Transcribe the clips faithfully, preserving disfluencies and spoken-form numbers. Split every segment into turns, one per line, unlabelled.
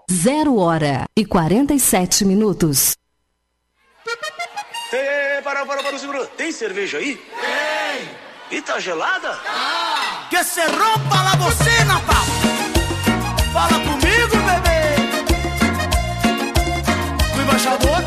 Zero hora e quarenta e sete minutos.
Ei, ei, ei, para, para, para, segura. Tem cerveja aí? Tem. E tá gelada?
Ah. Que se rompa la bocina, pau. Fala comigo, bebê. O embaixador.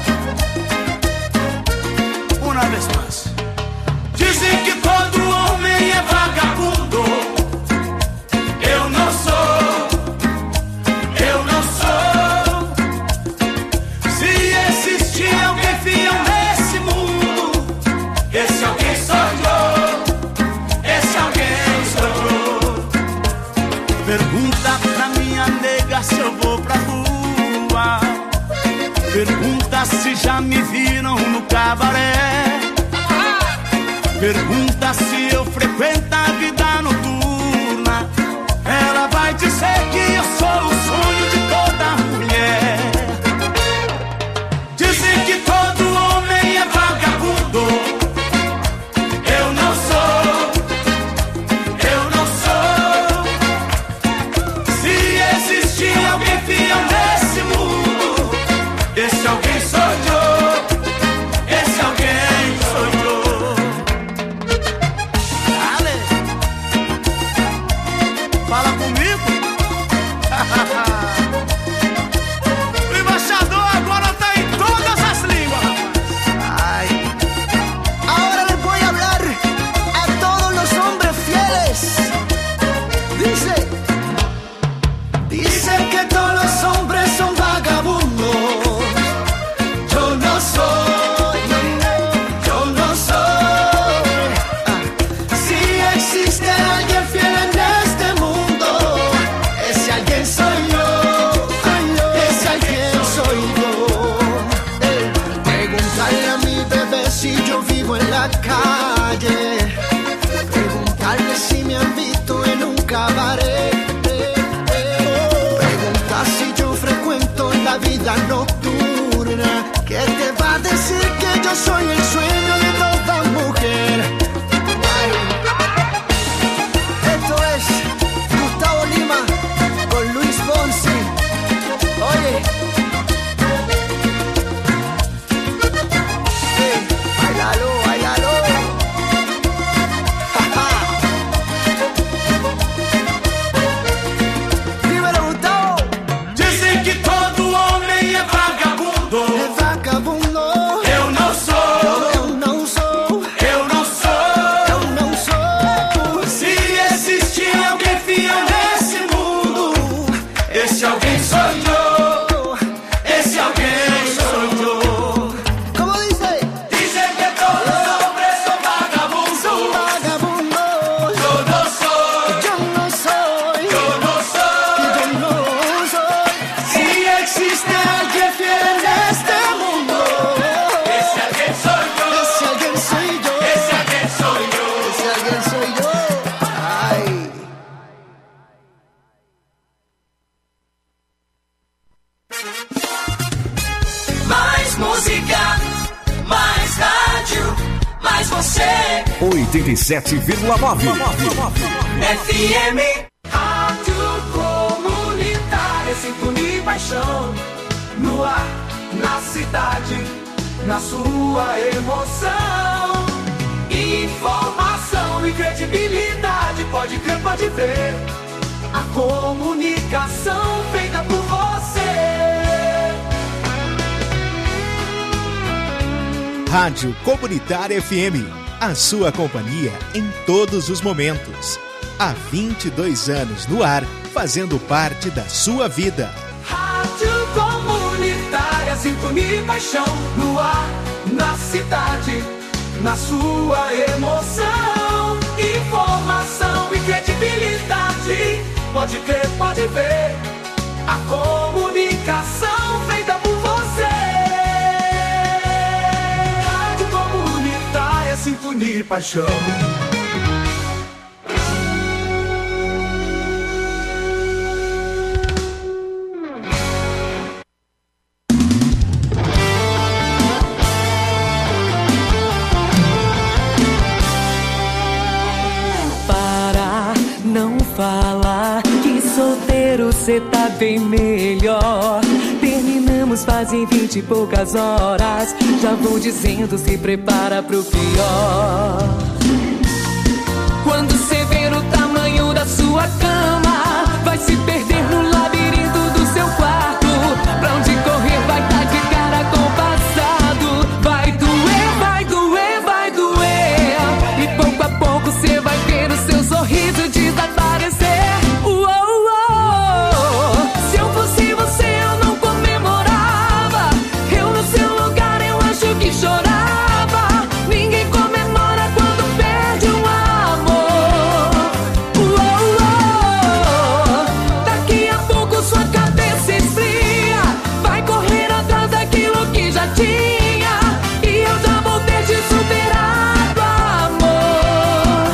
Uma vez mais. Dizem que todo homem é vagabundo. Eu não sou. Eu não sou. Se existir alguém fiel nesse mundo, esse alguém sou eu. Esse alguém sou eu. Pergunta pra minha nega se eu vou pra rua. Pergunta se já me viram no cabaré. Pergunta se eu frequento a vida noturna. Ela vai dizer que eu sou o sonho de toda mulher. Dizem que todo homem é vagabundo. Eu não sou. Eu não sou. Se existir alguém fiel nesse mundo, esse alguém sou eu. Esse alguém sou eu. Fala comigo. O embaixador agora tá em todas as línguas. Ay. Ahora les voy a hablar a todos los hombres fieles. Dice, dicen que todos los hombres son vagabundos. Yo no soy, yo no soy. Ah. Si existe alguien fiel en este mundo, ese alguien soy yo, ese alguien soy yo. Eh, Preguntarle a mi bebé si yo vivo en la calle. Preguntarle si me han visto en un cabaret. Eh, eh. Preguntar si yo frecuento la vida nocturna. ¿Qué te va a decir que yo soy el sueño de toda mujer? Ay. Esto es Gustavo Lima con Luis Fonsi. Oye, hey, bailalo, bailalo. Dímelo, Gustavo. Dizem que todo homem é vagabundo. É vagabundo. Eu não sou. Eu não sou. Eu não sou. Eu não sou. Se existir alguém fiel nesse mundo, esse alguém sou eu. Esse alguém sou eu. Como dice? Dizem que todos os hombres são vagabundos. São vagabundos. Eu não sou. Eu não sou. Eu não sou. Eu não sou. Se existe alguém fiel neste mundo, esse alguém sou eu. Esse alguém sou eu. Esse alguém sou eu. Esse alguém sou eu. Ai. Mais música, mais rádio, mais você.
oitenta e sete vírgula nove.
F M. Rádio Comunitária, sintonia e paixão. No ar, na cidade, na sua emoção. Informação e credibilidade, pode crer, pode ver. A comunicação feita por você.
Rádio Comunitária F M, a sua companhia em todos os momentos. Há vinte e dois anos no ar, fazendo parte da sua vida.
Rádio Comunitária, sintonia e paixão. No ar, na cidade, na sua emoção. Informação e credibilidade, pode crer, pode ver. A comunicação feita por você. Rádio Comunitária, sintonia e paixão.
cê tá bem melhor. Terminamos fazem vinte e poucas horas. Já vou dizendo, se prepara pro pior. Quando cê ver o tamanho da sua cama, vai se perder no labirinto do seu quarto. Pra onde correr vai tá de cara com o passado. Vai doer, vai doer, vai doer. E pouco a pouco cê vai ver o seu sorriso desaparecer. Uou, uou. Se eu fosse você eu não comemorava. Eu no seu lugar eu acho que chorava. Ninguém comemora quando perde um amor. Uou, uou. Daqui a pouco sua cabeça esfria. Vai correr atrás daquilo que já tinha. E eu já vou ter te superado, amor.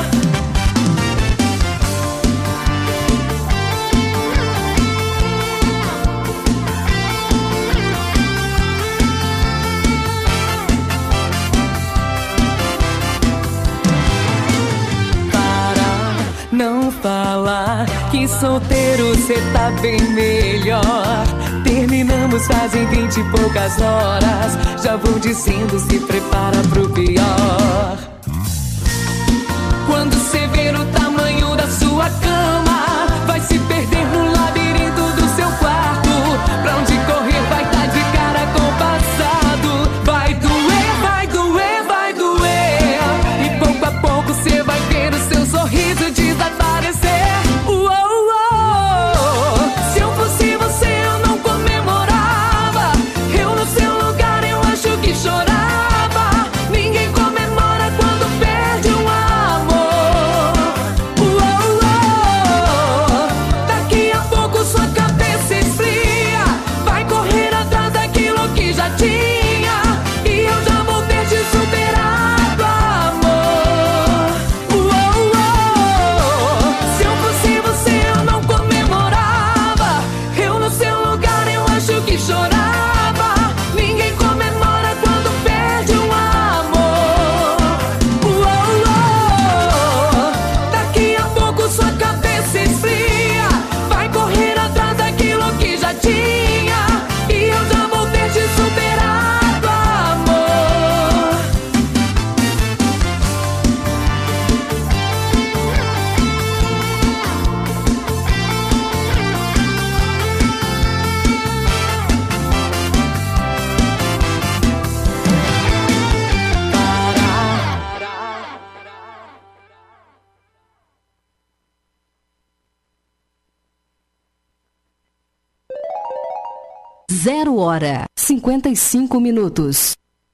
Para, não falar que solteiro cê tá bem melhor. Terminamos fazem vinte e poucas horas. Já vou dizendo, se prepara pro pior. Quando cê ver o tamanho da sua cama, vai se perder no labirinto do seu quarto. Pra onde correr vai tá de cara com o passado. Vai doer, vai doer, vai doer. E pouco a pouco cê vai ver o seu sorriso desaparecer. Uou, uou. Se eu fosse você eu não comemorava. Eu no seu lugar eu acho que chorava. Ninguém comemora quando perde um amor. Uou, uou. Daqui a pouco sua cabeça esfria. Vai correr atrás daquilo que já tinha. E eu já vou ter te superado, amor. Uou, uou. Se eu fosse você eu não comemorava. Eu no seu lugar eu acho que chorava. Ninguém comemora quando perde um amor. Uou, uou. Daqui a pouco sua cabeça esfria. Vai correr atrás daquilo que já tinha. E eu já vou ter te superado, amor.
Zero hora, cinquenta e cinco minutos.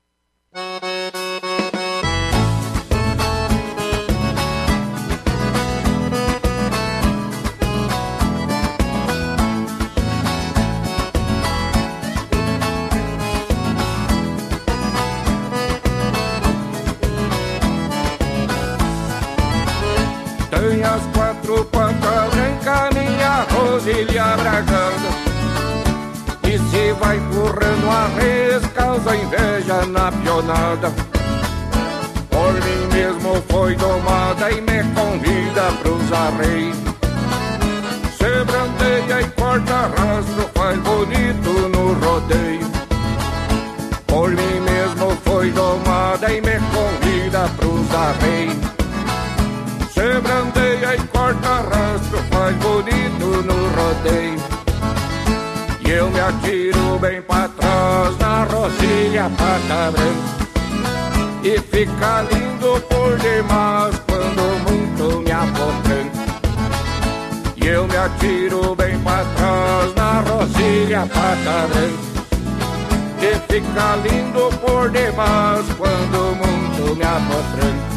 Tem as quatro patas brancas, minha Rosília Braganda. E se vai correndo a res, causa inveja na pionada. Por mim mesmo foi domada e me convida pros arreios. Se brandeia e corta rastro, faz bonito no rodeio. Por mim mesmo foi domada e me convida pros arreios. Se brandeia e corta rastro, faz bonito no rodeio. E eu me atiro bem pra trás na Rosília pata branca. E fica lindo por demais quando muito me apotranca. E eu me atiro bem pra trás na Rosília pata branca. E fica lindo por demais quando muito me apotranca.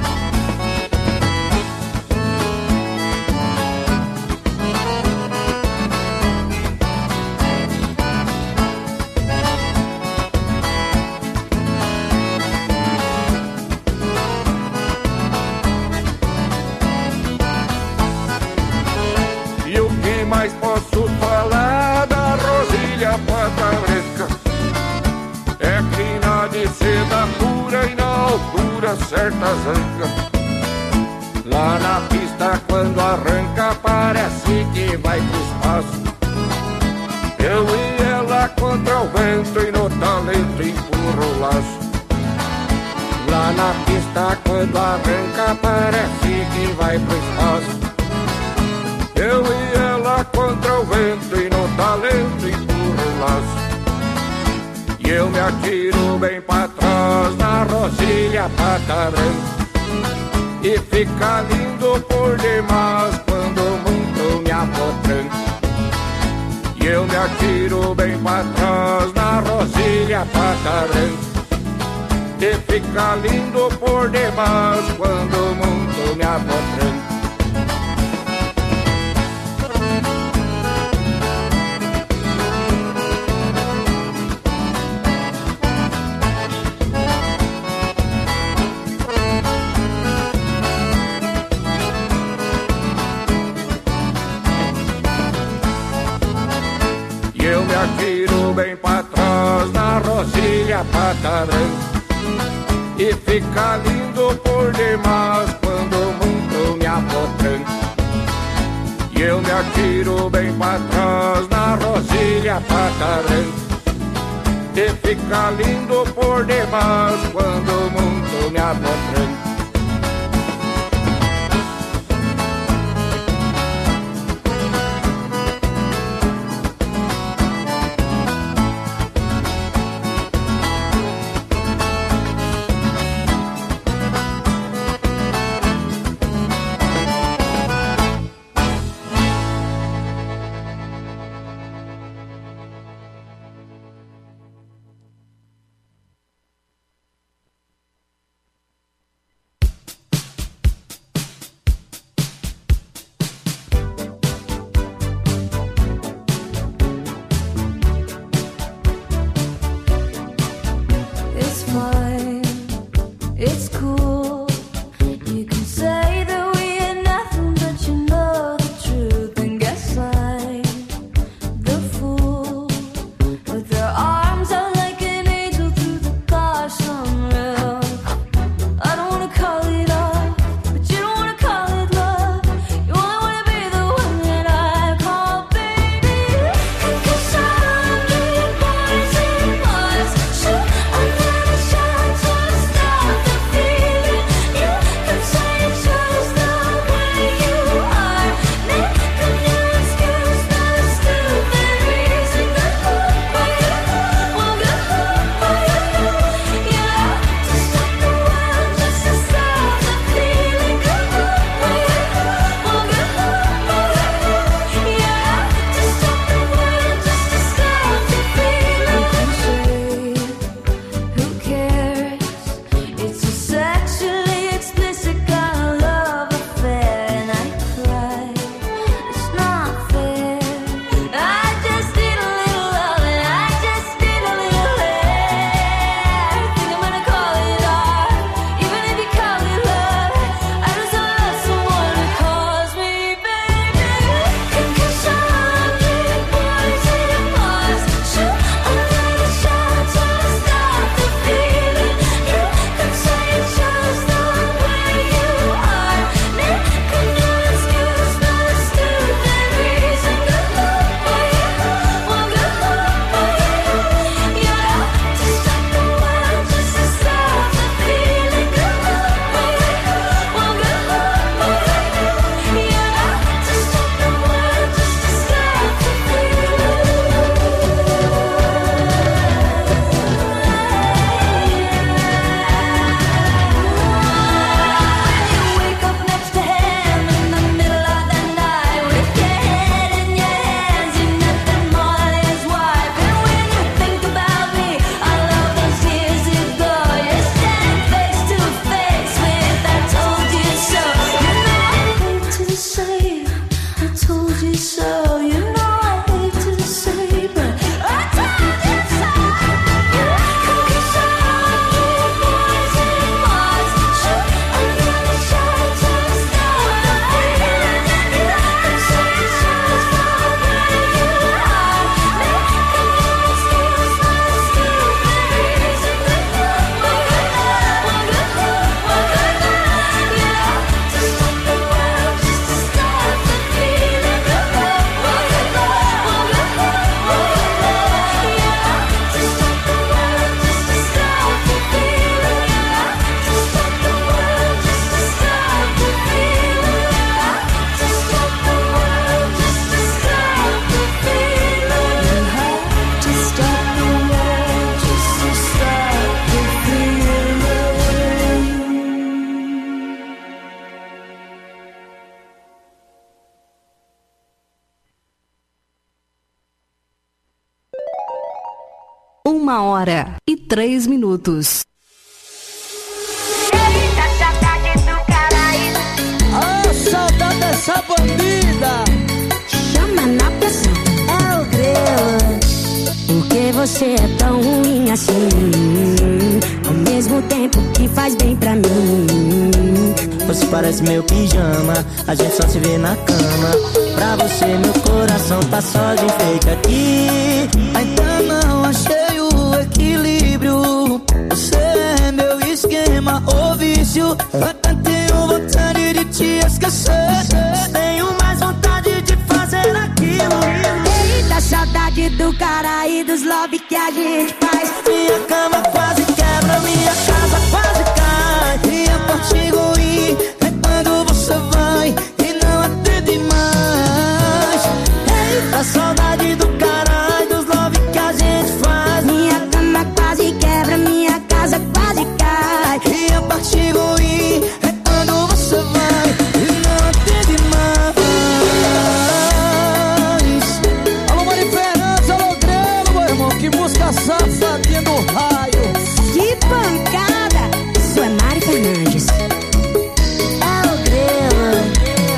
Mais posso falar da Rosília pata branca. É crina de seda pura e na altura certa zanca. Lá na pista quando arranca parece que vai pro espaço. contra o vento e no talento empurra o laço. Lá na pista quando arranca parece que vai pro espaço. Eu e ela contra o vento e no talento empurra o laço. E eu me atiro bem pra trás na rosilha patarã. E fica lindo por demais quando muito me apotranco. E eu me atiro bem pra trás na rosilha patarã. E fica lindo por demais quando muito me apotranco. Eu me atiro bem pra trás na rosilha patarã. E fica lindo por demais quando muito me apotranco. E eu me atiro bem pra trás na rosilha patarã. E fica lindo por demais quando muito me apotranco.
Uma hora e três minutos.
Eita, saudade do Caraíba.
Ah, saudade dessa bandida.
Chama na pressão. É o grelo. Por que você é tão ruim assim? Ao mesmo tempo que faz bem pra mim.
Você parece meu pijama, a gente só se vê na cama. Pra você meu coração tá só de enfeite aqui.
Ainda não achei o equilíbrio. Você é meu esquema ou vício. Até tenho vontade de te esquecer.
Tenho mais vontade de fazer aquilo.
Eita, saudade do cara e dos love que a gente faz.
Minha cama quase quebra, minha casa quase cai. Minha parte ruim é quando você vai e não atende mais.
Eita, saudade do cara e dos love que a gente faz.
Minha cama quase quebra, minha casa quase cai.
Minha parte ruim é quando você vai e não atende mais.
Alô, Mari Fernandes, alô, Grelo, meu irmão. Que música safadinha do raio.
Que pancada. Isso é Mari Fernandes. É o Grelo.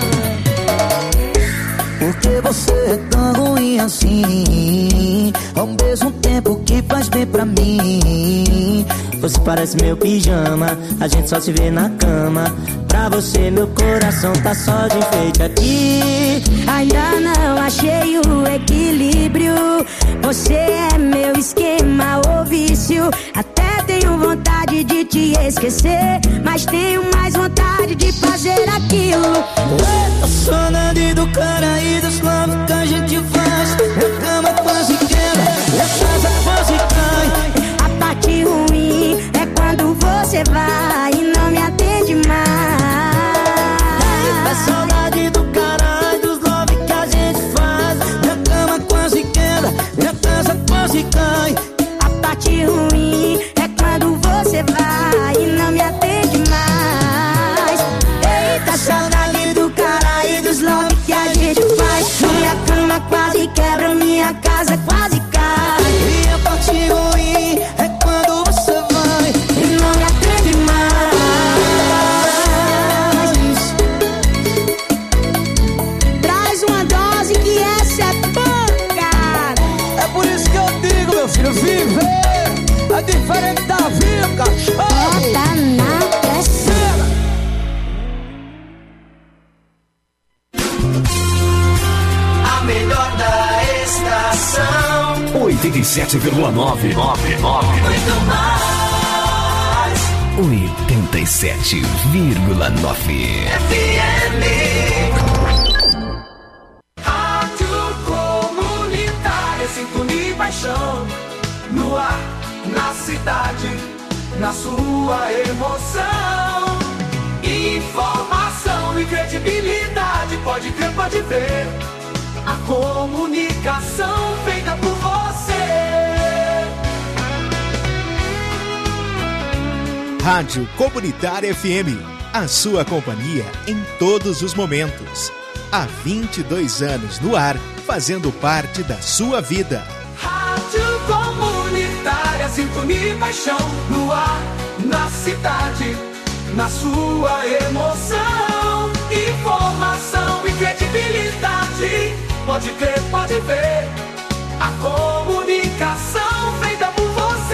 Por que você é tão ruim assim? Ao mesmo tempo que faz bem pra mim.
Você parece meu pijama, a gente só se vê na cama. Pra você meu coração tá só de enfeite aqui.
Ainda não achei o equilíbrio. Você é meu esquema ou vício. Até tenho vontade de te esquecer, mas tenho mais vontade de fazer aquilo.
Eita, saudade do cara e dos love que a gente faz. Minha cama quase quebra, minha casa quase cai.
A parte ruim é quando você vai e não me atende mais.
Eita, saudade do cara e dos love que a gente faz. Minha cama quase quebra, minha casa quase cai.
A parte ruim é quando você vai e não me atende mais. Eita, saudade do cara e dos love que a gente faz. Minha cama quase quebra, minha casa quase cai.
E a parte ruim é quando você vai
e não me atende mais. Traz uma dose que essa é pancada.
É por isso que eu digo, meu filho, viver é diferente da vida, cachorro.
Bota na pressão.
A melhor da estação.
oitenta e sete vírgula nove.
Muito mais.
oitenta e sete vírgula nove.
F M. Rádio Comunitária, sintonia e paixão. No ar, na cidade, na sua emoção. Informação e credibilidade, pode crer, pode ver. A comunicação feita por você.
Rádio Comunitária F M, a sua companhia em todos os momentos. Há vinte e dois anos no ar, fazendo parte da sua vida.
Rádio Comunitária, sintonia e paixão. No ar, na cidade, na sua emoção. Informação e credibilidade, pode crer, pode ver. A comunicação feita por você.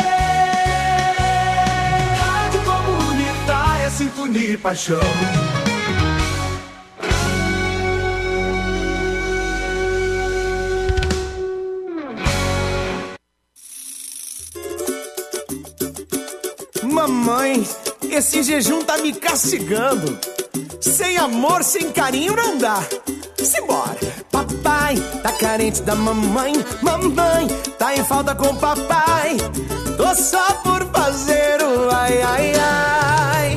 Rádio Comunitária, sintonia e paixão.
Mamãe, esse jejum tá me castigando. Sem amor, sem carinho não dá. Simbora. Papai tá carente da mamãe. Mamãe tá em falta com papai. Tô só por fazer o ai, ai, ai.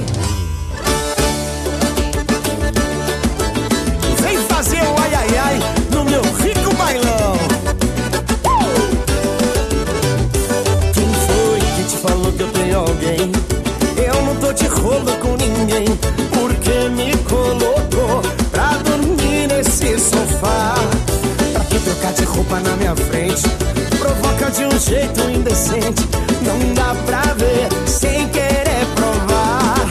Vem fazer o ai, ai, ai no meu rico bailão. Quem foi que te falou que eu tenho alguém? Eu não tô de rolo com ninguém. Porque me colocou pra dormir nesse sofá. Pra que trocar de roupa na minha frente? Provoca toca de um jeito indecente, não dá pra ver sem querer provar.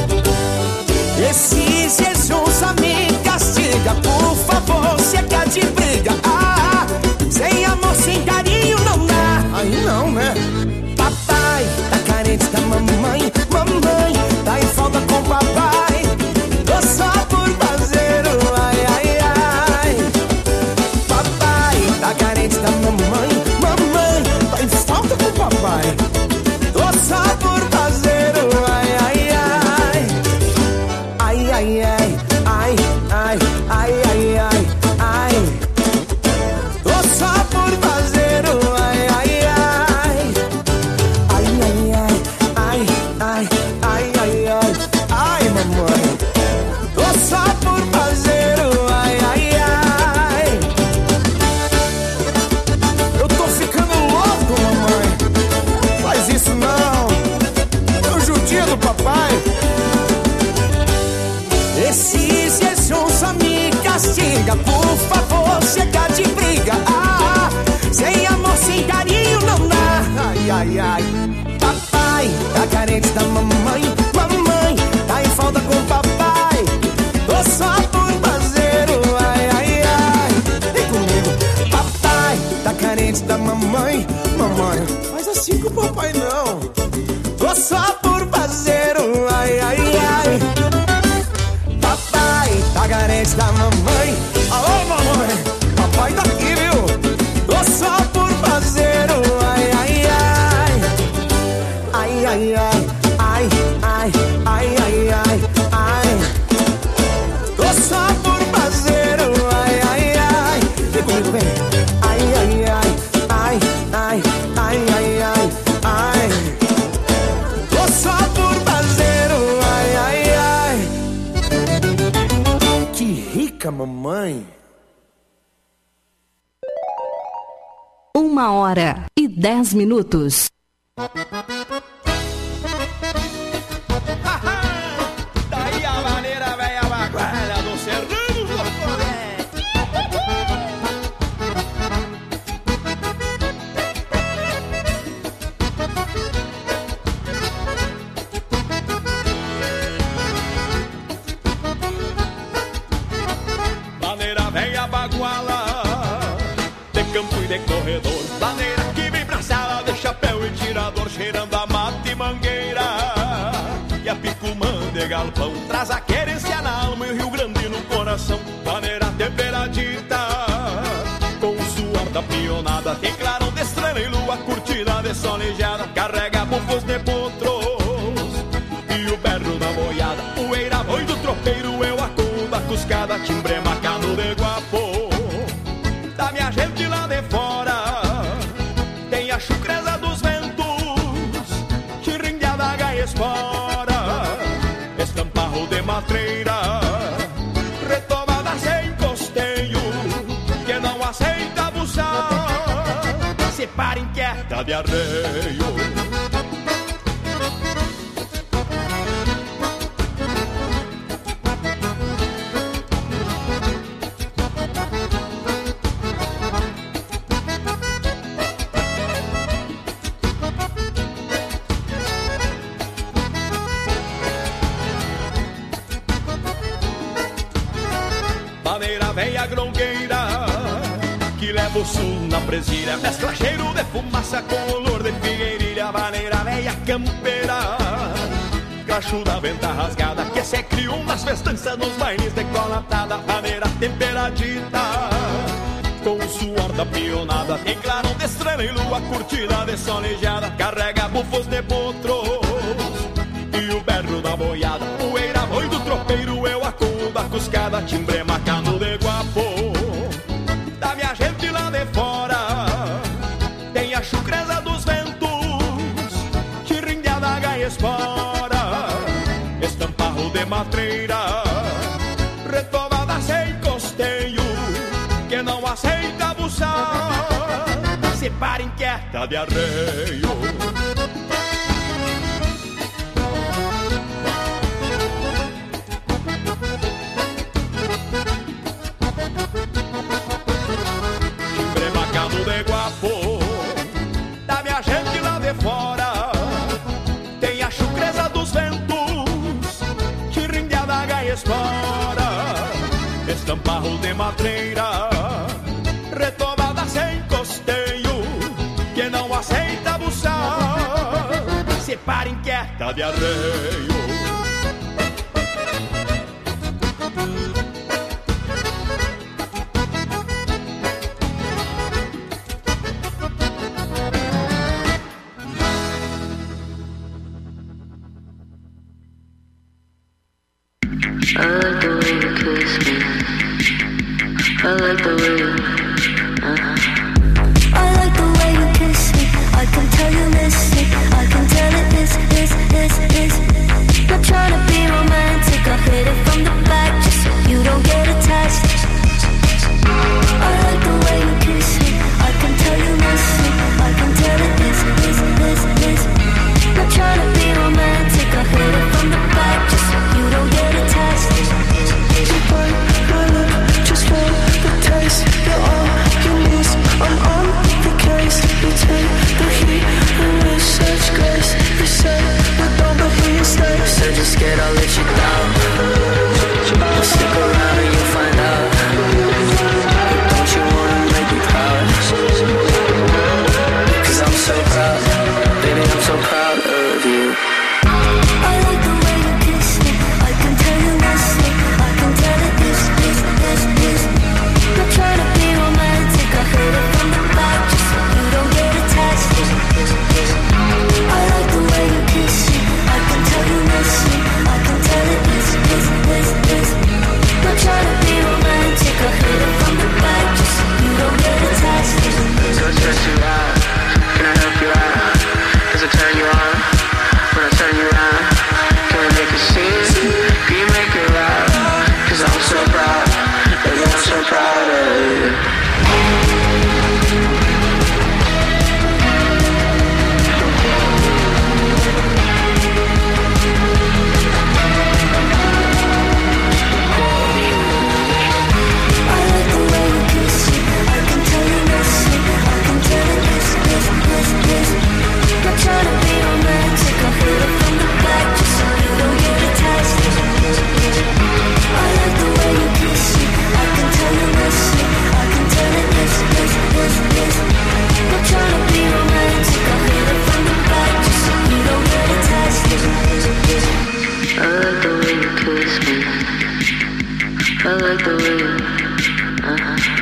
Esse jejum só me castiga, por favor, chega de briga. Ah, sem amor, sem carinho não dá. Aí não, né? Papai tá carente da mamãe, mamãe tá em falta com papai. Tô só por fazer o ai, ai, ai. Papai tá carente da mamãe, mamãe tá em falta com papai. Tô só por fazer o ai, ai, ai. Ai, ai, ai, ai, ai, ai, ai, ai, ai. Tô só por fazer o ai, ai, ai. Ai, ai, ai, ai, ai, ai, ai, ai, ai, mamãe. Tô só por fazer o ai, ai, ai. Eu tô ficando louco, mamãe. Faz isso não. É o judia do papai. Esse jejum só me castiga, por favor, chega de briga. Ah, sem amor, sem carinho não dá. Ai, ai, ai. Papai tá carente da mamãe, mamãe tá em falta com papai. Tô só por fazer o ai, ai, ai. Vem comigo. Papai tá carente da mamãe, mamãe faz assim com o papai não. Tô só por fazer o ai, ai, ai. Papai tá carente da mamãe. Alô, mamãe, papai tá aqui, viu? Tô só por fazer o ai, ai, ai. Ai, ai, ai, ai, ai, ai, ai, ai, ai. Tô só por fazer o ai, ai, ai. Vem comigo, vem. Ai, ai, ai, ai, ai, ai, ai, ai, ai. Tô só por fazer o ai, ai, ai. Que rica, mamãe.
Uma hora e dez minutos.
Daí a maneira velha baguala do Serrano Jocolé. Maneira velha baguala, de campo e de corredor. Maneira que vem pra sala de chapéu e tirador, cheirando a mata e mangueira. E a picumã de galpão traz a querência na alma e o Rio Grande no coração. Maneira temperadita, com o suor da pionada, tem clarão de estrela e lua curtida de solejada. Carrega bufos de potros e o berro da boiada. Poeira boi do tropeiro, eu acudo da cuscada. Timbre macano de guapo da minha gente lá de fora. Tem a chucreza dos ventos, chirringueada gaia espora. Estamparro de matreira, retomada sem costeio, que não aceita abusar. Se para inquieta de arreio. Maneira velha grongueira, que leva o sul na presilha. Mescla cheiro de fumaça com olor de figueirilha. Maneira velha campeira, cachuda venta rasgada, que se criou nas festanças nos bailes decolatada. Maneira temperadita, com o suor da pionada, tem clarão de estrela e lua curtida de solejada. Carrega bufos de potros e o berro da boiada. Poeira boi do tropeiro, eu acudo da cuscada. Timbre macano de guapo da minha gente lá de fora. Tem a chucreza dos ventos, chirringueada gaia espora. Estamparro de matreira, retomada sem costeio, que não aceita abusar. Se para inquieta de arreio. Timbre macano de guapo
destamparro de madreira, retomada sem costeio, que não aceita abusar, se para inquieta de arreio.
I like the way you kiss me. I like the way you, uh-huh.
I like the way you kiss me. I can tell you miss me. I can tell it is, is, is, is. Not trying to be romantic. I hit it from the back just so you don't get attached. I like the way you kiss me. I can tell you miss me. I can tell it is, is, is, is. Not trying to be romantic. I hit it from the back just so you don't get attached. You burn my love just for the taste. You're all you need. I'm on the case. You take the heat and with such grace. You say you don't, but here you stay.
So just get, I'll let you down. Stick around and you'll find out. Don't you wanna make me proud? Cause I'm so proud, baby, I'm so proud of you.
I like the way you kiss me. I can tell you miss me. I can tell it is, is, is, is. Not trying to be romantic. I hit it from the back just so you don't get attached. I like the way you kiss me. I can tell you miss me. I can tell it is, is, is, is. Not trying to be romantic. I hit it from the back just so you don't get attached.
So stress you out, can I help you out? Does it turn you on? When I turn you around, can we make a scene? Can you make it loud? Cause I'm so proud, baby, I'm so proud of you.
Trying to be romantic, I hit it from the back just so you don't get attached. I like the way you kiss me. I can tell you miss me. I can tell it is, is, is, is. I'm trying to be romantic, I hit it from the back just so you don't get attached.
I like the way you kiss me. I like the way you, uh-huh.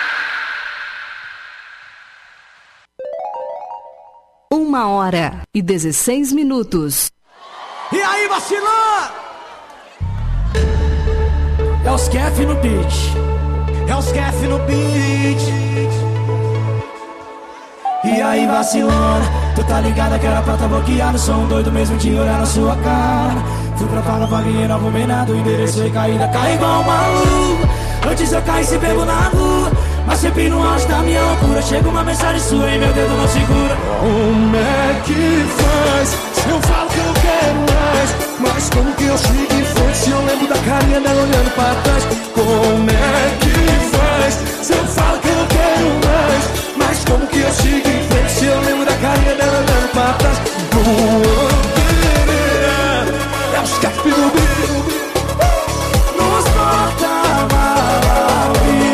Uma hora e dezesseis minutos.
E aí, vacilão? É os Kef no beat. É os Kef no beat. E aí, vacilona, tu tá ligada que era pra tá bloqueado. Sou um doido mesmo de olhar na sua cara. Fui pra fala, paguei, não arrumei nada. O endereço foi caída, cai igual um maluco. Antes eu caí se pego na rua, mas sempre no auge da minha loucura. Chega uma mensagem sua e meu dedo não segura.
Como é que faz? Se eu falo que eu quero mais, mas como que eu sigo em frente se eu lembro da carinha dela olhando pra trás? Como é que faz? Se eu falo que eu quero mais, mas como que eu sigo em frente se eu lembro da carinha dela olhando pra trás? É os Kef no beat.
Nos bota mal.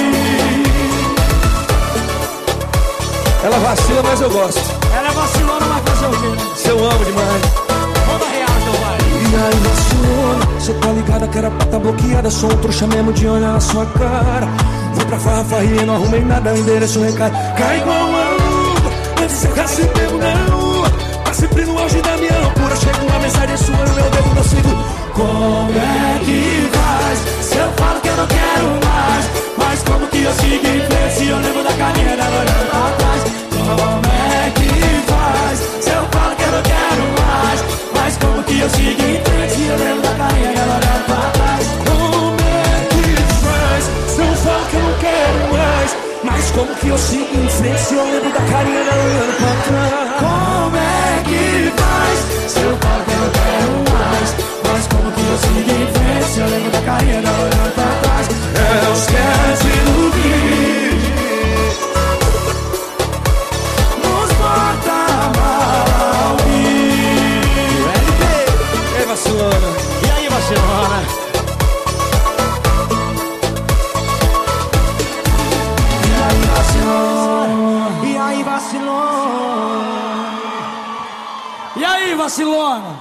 Ela vacila, mas eu gosto.
Ela é vacilona, mas fazer o quê, né?
Se eu amo demais.
Manda real, então vai.
E aí, vacilona, cê tá ligada que era pra tá bloqueada. Sou um trouxa mesmo de olhar na sua cara. Fui pra farra, farria, não arrumei nada. O endereço recai, cai igual uma luva. Antes eu caço pego na rua, mas sempre no auge da minha loucura. Chega uma mensagem sua e meu dedo não seguro.
Como é que faz? Se eu falo que eu não quero mais, mas como que eu sigo em frente se eu lembro da carinha dela olhando pra trás? Como é que faz? Se eu falo que eu não quero mais, mas como que eu sigo em frente se eu lembro da carinha dela olhando pra trás?
Como é que faz? Se eu falo que eu não quero mais, mas como que eu sigo em frente se eu lembro da carinha dela olhando pra trás?
Como é que faz? Se eu falo que eu não quero mais, mas como que eu sigo em frente se eu lembro da carinha dela olhando pra trás?
É os Kef no beat.
Nos bota mal.
Ei, vacilona.
E aí, vacilona?
vacilona. E aí, vacilona?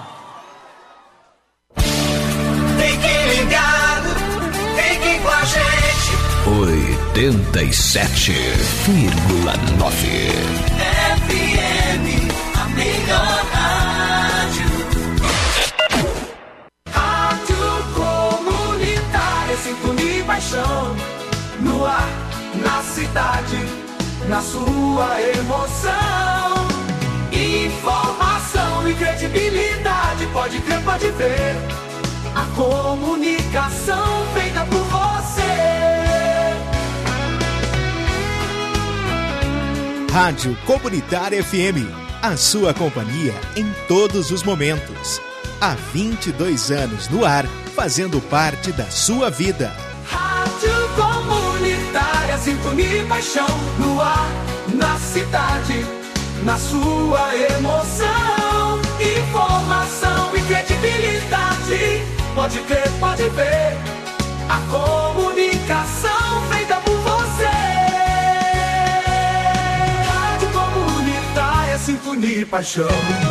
Fique ligado, fique com a gente.
oitenta e sete vírgula nove
F M, a melhor rádio. Rádio Comunitária, sintonia e paixão. No ar, na cidade, na sua emoção. Informação e credibilidade, pode crer, pode ver. A comunicação feita por você.
Rádio Comunitária F M, a sua companhia em todos os momentos. Há vinte e dois anos no ar, fazendo parte da sua vida.
Rádio Comunitária, sintonia e paixão. No ar, na cidade, na sua emoção. Informação e credibilidade, pode crer, pode ver. A comunicação feita por você. Rádio Comunitária, sintonia e paixão.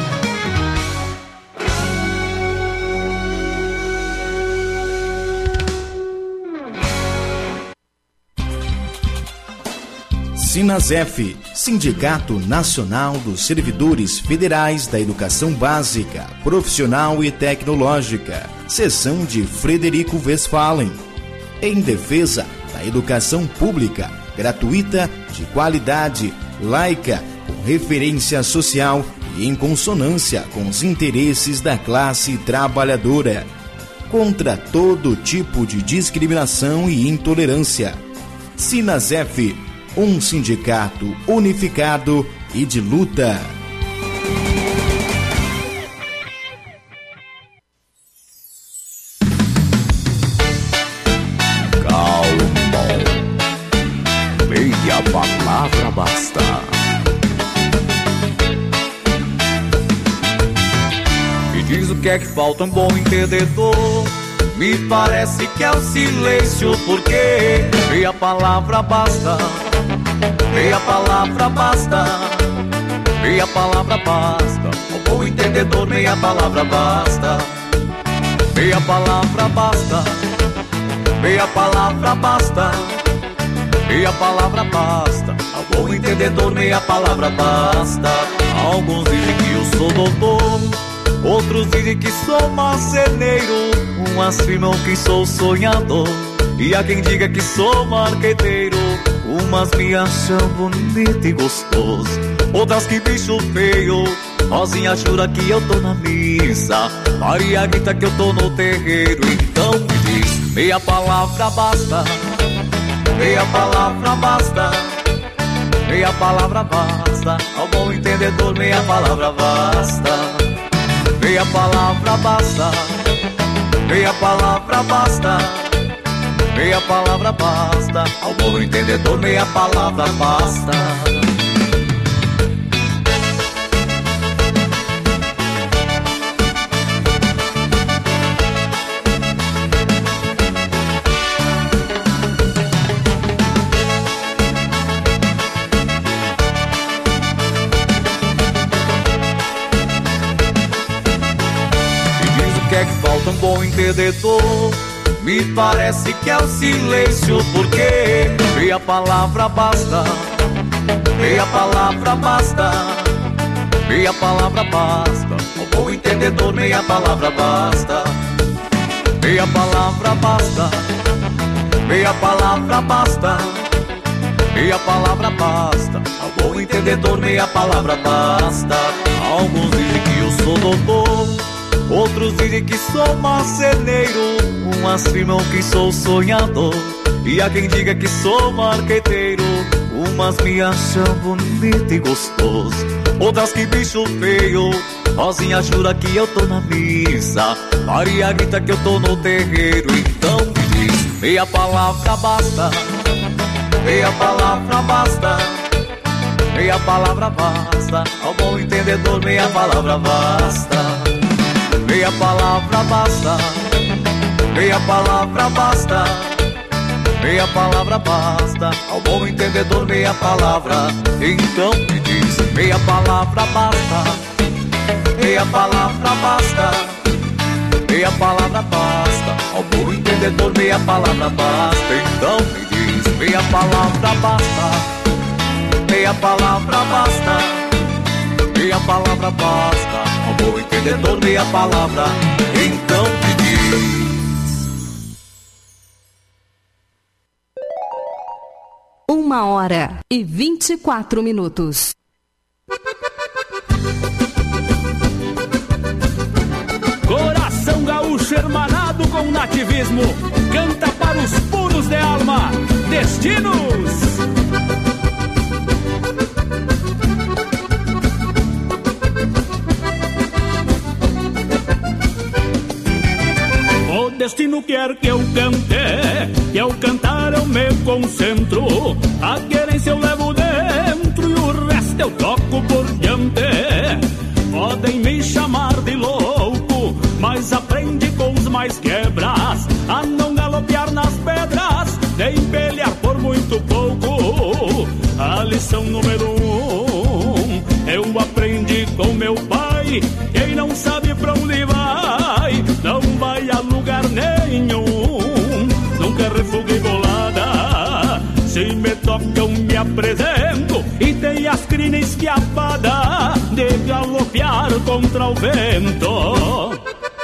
Sinasef, Sindicato Nacional dos Servidores Federais da Educação Básica, Profissional e Tecnológica, seção de Frederico Westphalen, em defesa da educação pública, gratuita, de qualidade, laica, com referência social e em consonância com os interesses da classe trabalhadora, contra todo tipo de discriminação e intolerância. Sinasef, um sindicato unificado e de luta.
Calma, meia palavra basta. Me diz o que é que falta, um bom entendedor. Me parece que é o silêncio, porque meia palavra basta. Meia palavra basta, meia palavra basta. Ao bom entendedor, meia palavra basta. Meia palavra basta, meia palavra basta. Meia palavra basta. Ao bom entendedor, meia palavra basta. Alguns dizem que eu sou doutor, outros dizem que sou marceneiro. Uns afirmam que sou sonhador, e há quem diga que sou marqueteiro. Umas me acham bonito e gostoso, outras que bicho feio. Rosinha jura que eu tô na missa, Maria grita que eu tô no terreiro. Então me diz, meia palavra basta. Meia palavra basta. Meia palavra basta. Ao bom entendedor, meia palavra basta. Meia palavra basta. Meia palavra basta. Meia palavra basta. Ao bom entendedor, meia palavra basta. Me diz o que é que falta, um bom entendedor. Me parece que é o silêncio, porque meia palavra basta. Meia palavra basta. Meia palavra basta. Ao bom entendedor, meia palavra basta. Meia palavra basta. Meia palavra basta. Meia palavra basta. Ao bom entendedor, meia palavra basta. Alguns dizem que eu sou doutor, outros dizem que sou marceneiro. Uns afirmam que sou sonhador, e há quem diga que sou marqueteiro. Umas me acham bonito e gostoso, outras que bicho feio. Rosinha jura que eu tô na missa, Maria grita que eu tô no terreiro. Então me diz, meia palavra basta. Meia palavra basta. Meia palavra basta. Ao bom entendedor, meia palavra basta. Meia palavra basta. Meia palavra basta. Meia palavra basta. Ao bom entendedor, meia palavra. Então me diz, meia palavra basta, meia palavra basta, meia palavra basta. Ao bom entendedor, meia palavra basta. Então me diz, meia palavra basta, meia palavra basta, meia palavra basta. Ao bom entendedor, meia palavra. Então me diz.
Uma hora e vinte e quatro minutos.
Coração gaúcho hermanado com nativismo, canta para os puros de alma, destinos. O destino quer que eu cante, que ao cantar eu me concentro. A querência eu levo dentro e o resto eu toco por diante. Podem me chamar de louco, mas aprende com os mais quebras a não galopear nas pedras, nem pelear por muito pouco. A lição número um eu aprendi com meu pai: quem não sabe pra onde vai, não vai a lugar nenhum. Nunca refuguei bolada, se me tocam me apresento, e tem as crinas esquiapadas de galopear contra o vento.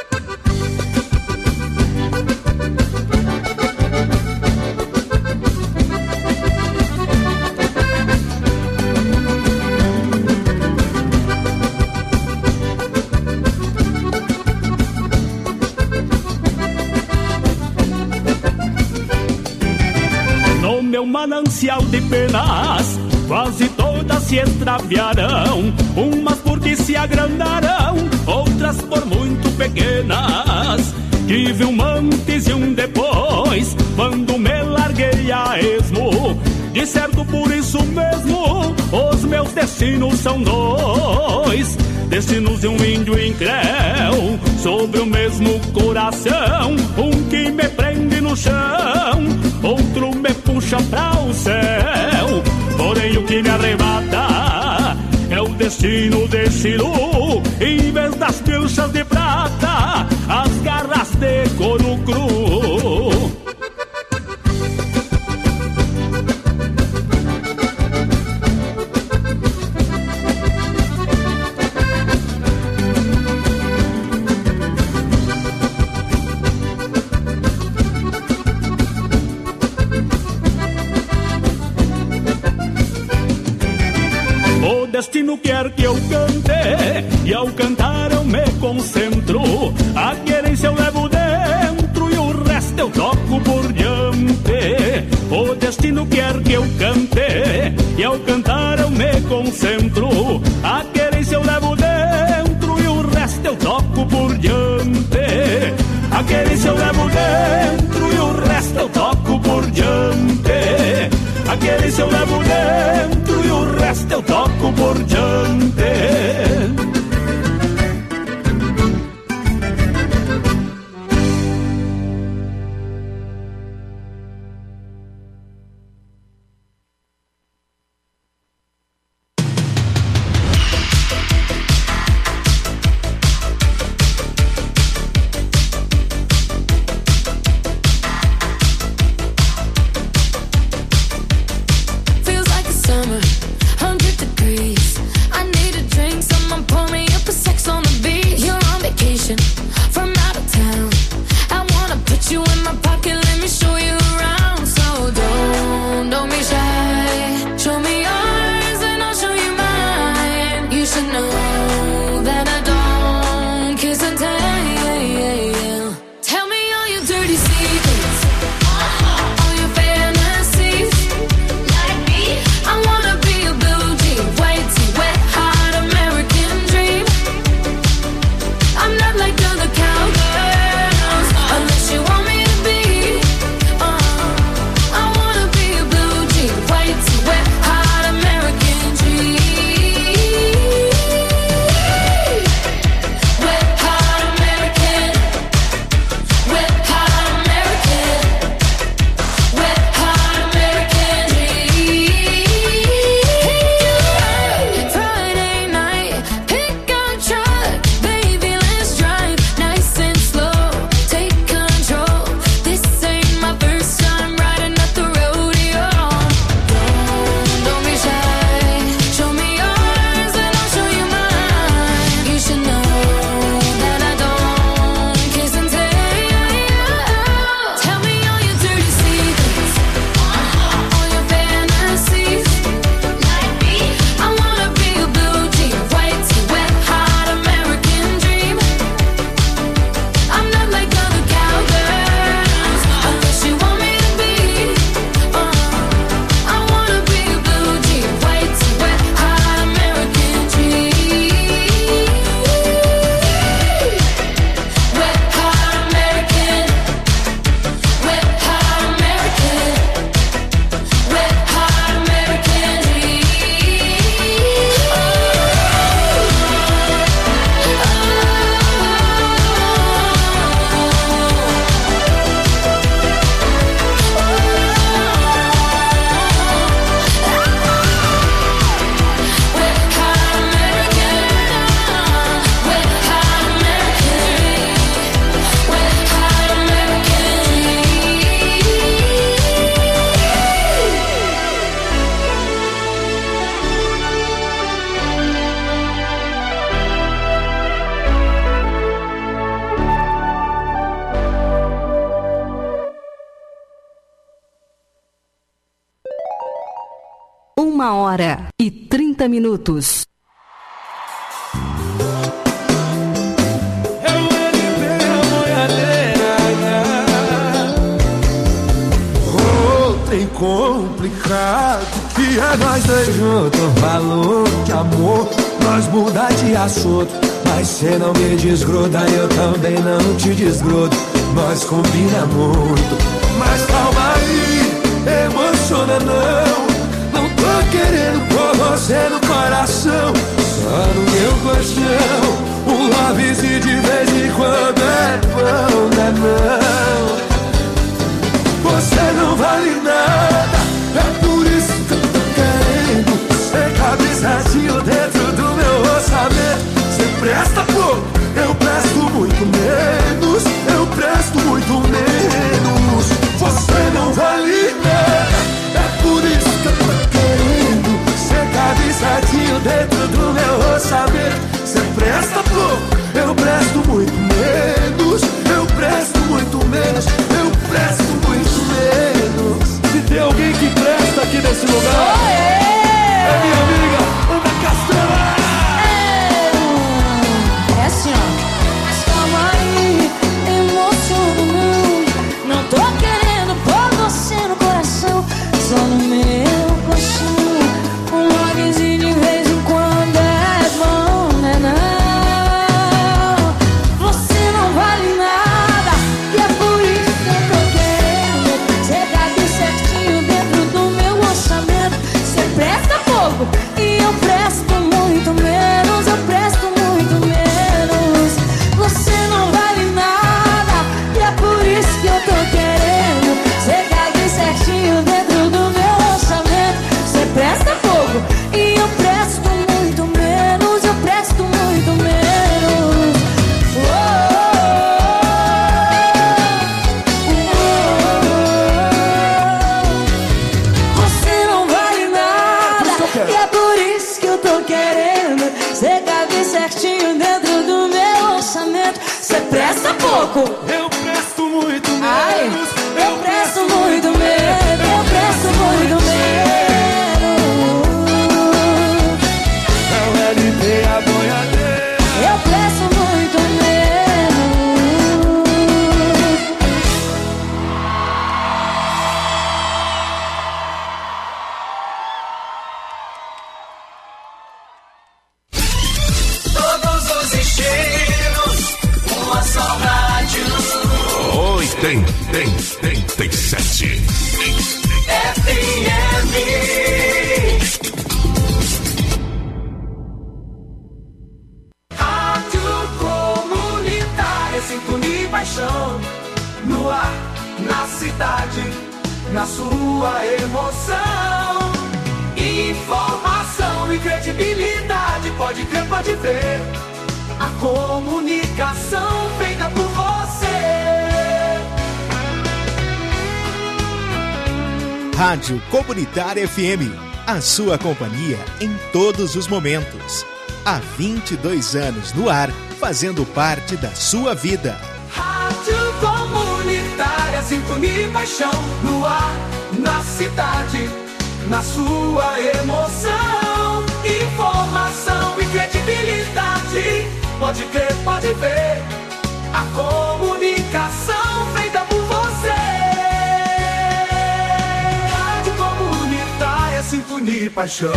Meu manancial de penas, quase todas se extraviarão, umas porque se agrandarão, outras por muito pequenas. Tive um antes e um depois, quando me larguei a esmo. De certo por isso mesmo, os meus destinos são dois. Destinos de um índio incréu, sobre o mesmo coração. Um que me prende no chão, outro me puxa pra o céu. Porém o que me arrebata é o destino desse lu. Em vez das pilchas de prata, as garras de couro cru. O destino quer que eu cante, e ao cantar eu me concentro. A querência eu levo dentro e o resto eu toco por diante. O destino quer que eu cante, e ao cantar eu me concentro. A querência eu levo dentro e o resto eu toco por diante. A querência eu levo dentro e o resto eu toco por diante. A querência eu levo dentro e o resto eu toco por diante.
Feels like a summer, hundred degrees. I need a
hora e trinta minutos.
Trem complicado que é nós dois juntos. Valor de amor, nós muda de assunto. Mas cê não me desgruda, eu também não te desgrudo. Nós combina muito. Mas calma aí, emociona não. Não tô querendo pôr você no coração, só no meu colchão. Um lovezinho de vez em quando é bom, não é não. Você não vale nada, é por isso que eu tô querendo. Você cabe certinho dentro do meu orçamento. Você presta pouco, eu presto muito menos. Eu presto muito menos. Você não vale nada, é por isso que eu tô querendo. Você cabe certinho dentro do meu orçamento. Você presta pouco, eu presto muito menos. Eu presto muito menos. Eu presto muito menos. Se tem alguém que presta aqui nesse lugar, oh, é, é minha amiga Ana Castela.
É, é assim, ó. Mas calma aí, emociona não. Não tô querendo pôr você no coração, só no meu coração. Um lovezinho de vez em quando é bom, né não? Você não vale nada, e é por isso que eu tô querendo. Você cabe certinho dentro do meu orçamento. Você presta pouco e eu presto muito menos. Eu presto muito menos. Você não vale nada, e é por isso que eu tô querendo. Você cabe certinho dentro do meu orçamento. Você presta pouco e eu presto muito menos. Eu presto muito menos. Oh, oh, oh. Você não vale nada, e é por isso que eu tô querendo. Você cabe certinho dentro do meu orçamento. Você presta pouco,
eu presto muito menos.
Ai, eu presto muito menos. Eu presto muito menos.
É o L P, a boiadeira.
Eu presto muito menos.
Todos os estilos, uma só rádio.
Oi, tem, tem, tem, tem sete.
F M. Rádio Comunitária, sintonia e paixão. No ar, na cidade, na sua emoção. Informação e credibilidade, pode crer, pode ver. A comunicação feita por você.
Rádio Comunitária F M, a sua companhia em todos os momentos. Há vinte e dois anos no ar, fazendo parte da sua vida.
Rádio Comunitária, sintonia e paixão. No ar, na cidade, na sua emoção. Informação e credibilidade, pode crer, pode ver. A comunicação feita por você. Rádio Comunitária, sintonia e paixão.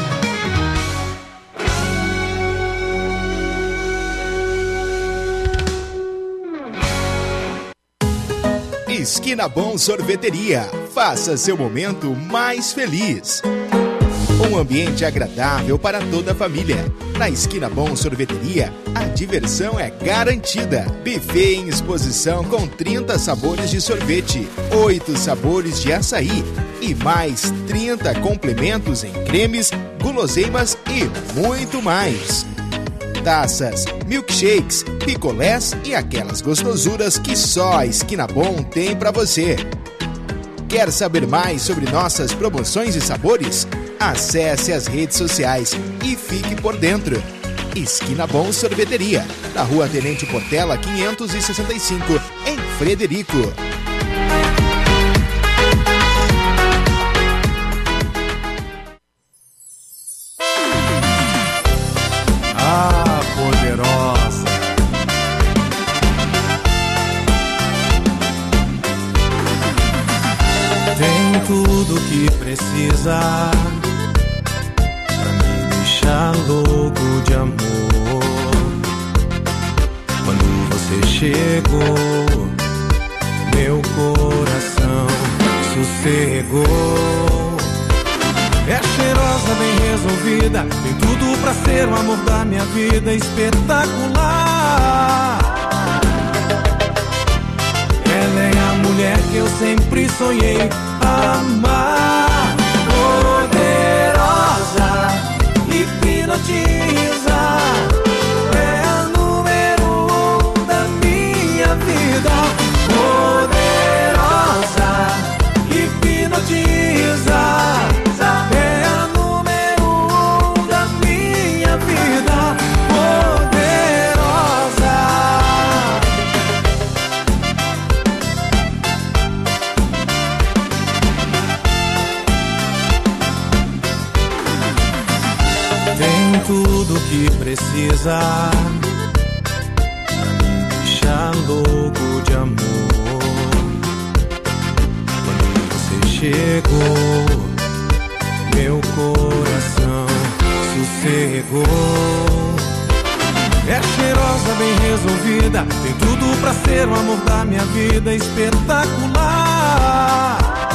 Esquina Bom Sorveteria. Faça seu momento mais feliz. Um ambiente agradável para toda a família. Na Esquina Bom Sorveteria, a diversão é garantida. Buffet em exposição com trinta sabores de sorvete, oito sabores de açaí e mais trinta complementos em cremes, guloseimas e muito mais. Taças, milkshakes, picolés e aquelas gostosuras que só a Esquina Bom tem para você. Quer saber mais sobre nossas promoções e sabores? Acesse as redes sociais e fique por dentro. Esquina Bom Sorveteria, na Rua Tenente Portela quinhentos e sessenta e cinco, em Frederico.
precisa pra me deixar louco de amor. Quando você chegou, meu coração sossegou. É cheirosa, bem resolvida, tem tudo pra ser o amor da minha vida, espetacular. Ela é a mulher que eu sempre sonhei amar. Poderosa, hipnotiza, é a número um da minha vida. Poderosa, hipnotiza, é a número um da minha vida. Poderosa. Tem tudo que precisa pra me deixar louco de amor. Quando você chegou, meu coração sossegou. É cheirosa, bem resolvida, tem tudo pra ser o amor da minha vida, espetacular.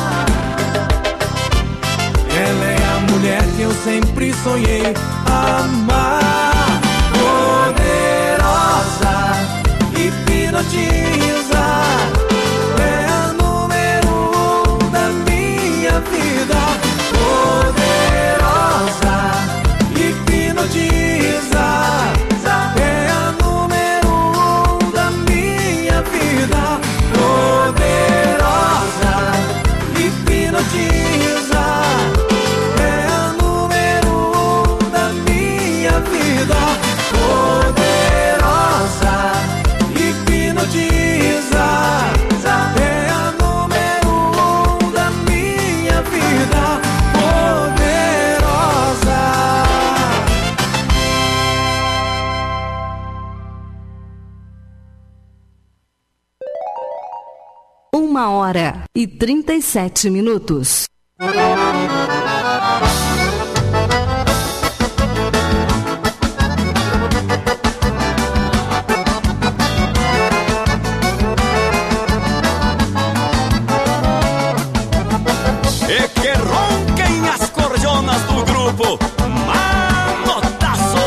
Ela é a mulher que eu sempre sonhei amar. Poderosa, hipnotiza, é a número um da minha vida. Poderosa, hipnotiza, é a número um da minha vida. Poderosa, hipnotiza, é a número um da minha vida. Poderosa, hipnotiza, é a número um da minha vida. Poderosa.
Uma hora e trinta e sete minutos.
E que ronquem as corjonas do grupo Manotaço.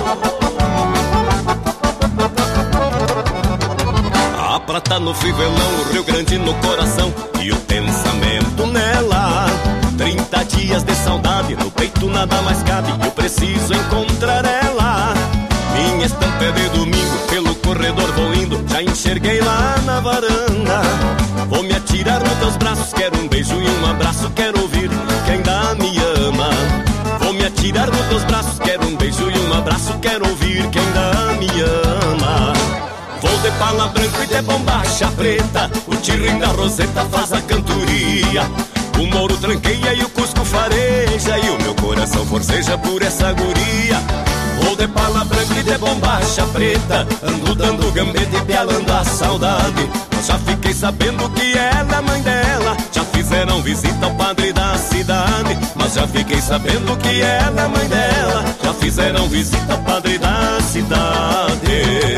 A prata no fivelão, o Rio Grande no coração e o pensamento nela. Trinta dias de saudade, no peito nada mais cabe, eu preciso encontrar ela. Minha estampa é de domingo, pelo corredor vou indo, já enxerguei lá na varanda. Vou me atirar nos teus braços, quero um beijo e um abraço, quero ouvir que ainda me ama. Vou me atirar nos teus braços, quero um beijo e um abraço, quero ouvir que ainda me ama. Vou de pala branca e de bombacha preta, o tirrim da roseta faz a cantoria. O mouro tranqueia e o cusco fareja, e o meu coração forceja por essa guria. Vou de pala branca e de bombacha preta, ando dando gambeta e pialando a saudade. Mas já fiquei sabendo que ela é mãe dela, já fizeram visita ao padre da cidade. Mas já fiquei sabendo que ela é mãe dela, já fizeram visita ao padre da cidade.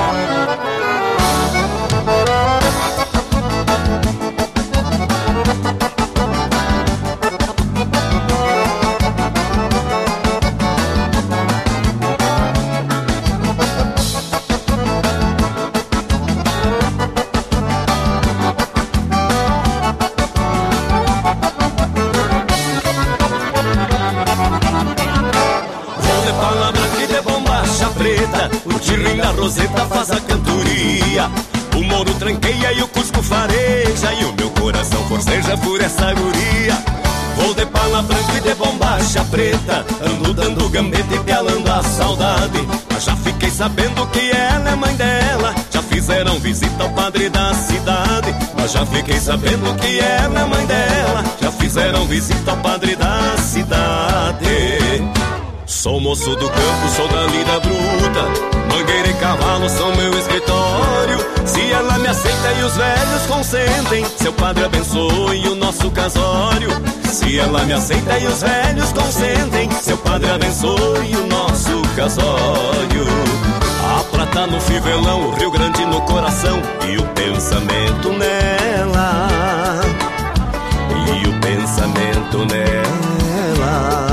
O tirrim da roseta faz a cantoria. O mouro tranqueia e o cusco fareja, e o meu coração forceja por essa guria. Vou de pala branca e de bombacha preta, ando dando gambeta e pialando a saudade. Mas já fiquei sabendo que ela é mãe dela, já fizeram visita ao padre da cidade. Mas já fiquei sabendo que ela é mãe dela, já fizeram visita ao padre da cidade. Sou moço do campo, sou da lida bruta. Mangueira e cavalo são meu escritório. Se ela me aceita e os velhos consentem, seu padre abençoe o nosso casório. Se ela me aceita e os velhos consentem, seu padre abençoe o nosso casório. A prata no fivelão, o Rio Grande no coração e o pensamento nela. E o pensamento nela.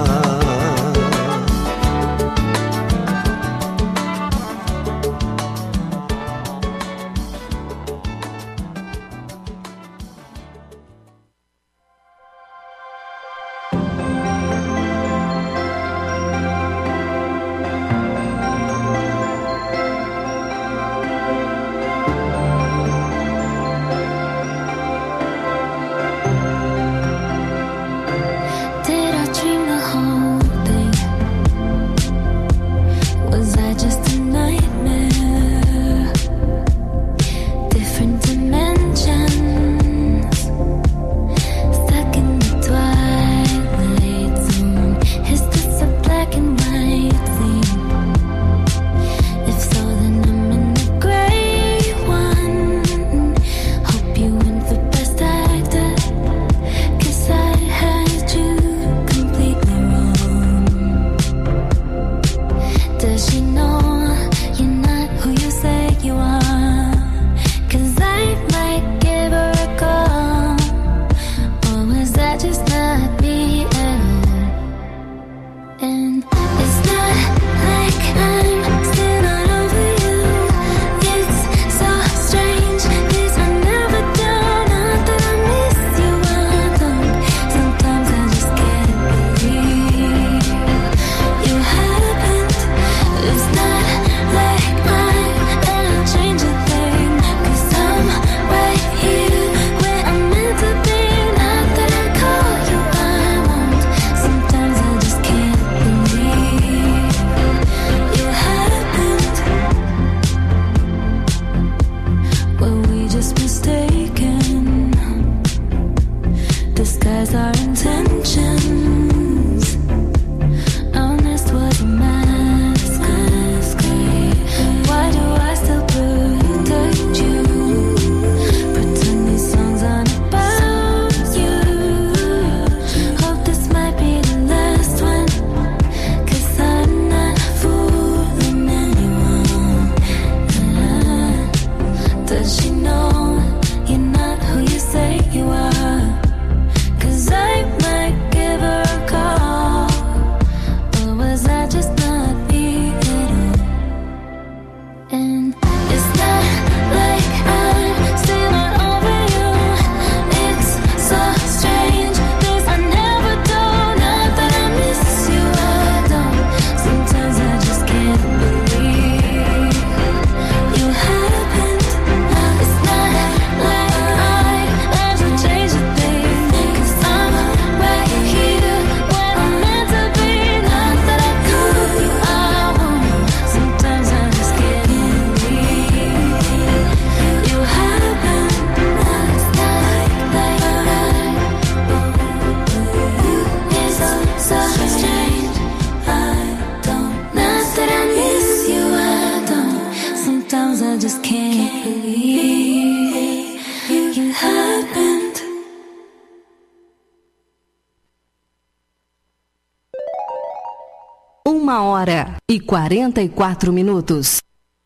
Uma hora e quarenta e quatro minutos.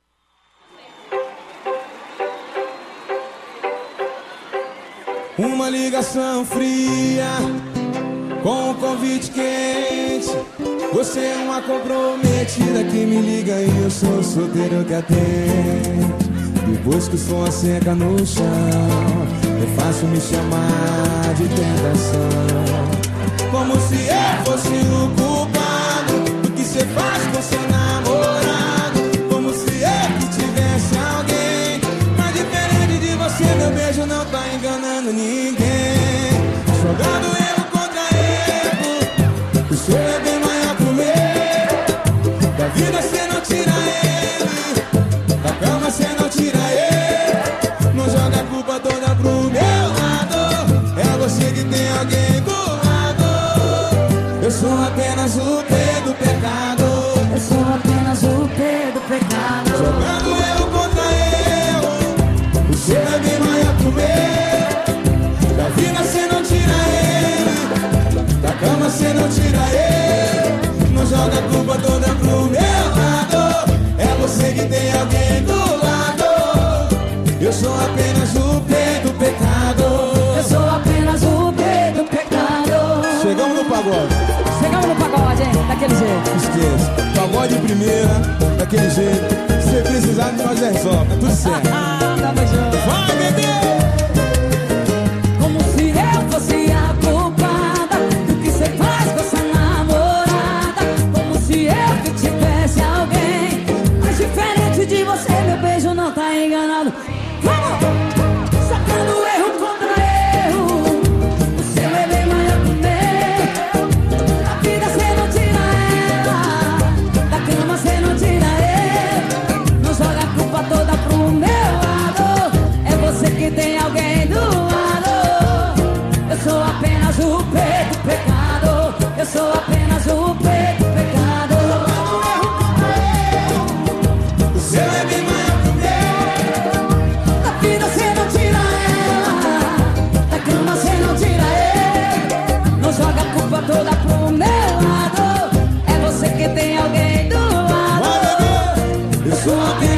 Uma ligação fria com um convite quente. Você é uma comprometida que me liga e eu sou o solteiro que atende. Depois que o som seca no chão, é fácil me chamar de tentação. Como se eu fosse o culpado do que você faz com seu namorado. Como se eu que tivesse alguém. Mas diferente de você, meu beijo não tá enganando ninguém. Jogando erro contra erro, o seu é bem maior que o meu. Da vida você não tira ele, da calma você não tira ele. Não joga a culpa toda pro meu lado. É você que tem alguém do lado. Eu sou apenas o dedo joga a culpa toda pro meu lado. É você que tem alguém do lado. Eu sou apenas o P do pecado.
Eu sou apenas o P do pecado.
Chegamos no pagode.
Chegamos no pagode, hein? Daquele jeito.
Esqueça. Pagode de primeira, daquele jeito. Se você precisar de nós é só, tá tudo certo.
Tamo junto.
Vai, bebê!
Como se eu fosse a culpada do que você faz com essa namorada. Como se eu que tivesse alguém. Mas diferente de você, meu beijo não tá enganado. Vamos! Sacando erro contra erro. O seu é bem maior que o meu. Da vida cê não tira ela, da cama cê não tira ele. Não joga a culpa toda pro meu lado. É você que tem alguém do lado. Eu sou apenas o P do pecado. Eu sou apenas o P do pecado.
O seu é bem maior que o meu.
Da vida cê não tira ela, da cama cê não tira ele. Não joga a culpa toda pro meu lado. É você que tem alguém do lado.
Eu sou apenas